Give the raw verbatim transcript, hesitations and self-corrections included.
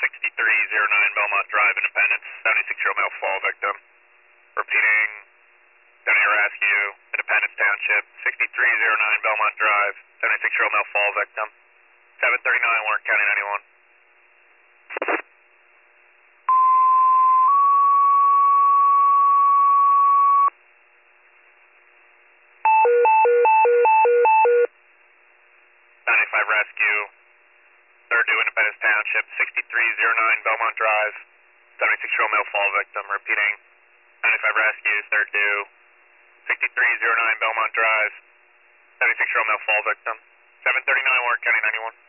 sixty-three oh nine Belmont Drive, Independence, seventy-six-year-old male fall victim. Repeating, County Rescue, Independence Township, sixty-three oh nine Belmont Drive, seventy-six-year-old male fall victim. seven thirty-nine Warren County ninety-one. ninety-five Rescue, third due Independence Township, sixty-three oh nine Belmont Drive, seventy-six-year-old male fall victim. Repeating, ninety-five Rescue, third due, sixty-three oh nine Belmont Drive, seventy-six-year-old male fall victim. seven thirty-nine Warren County ninety-one.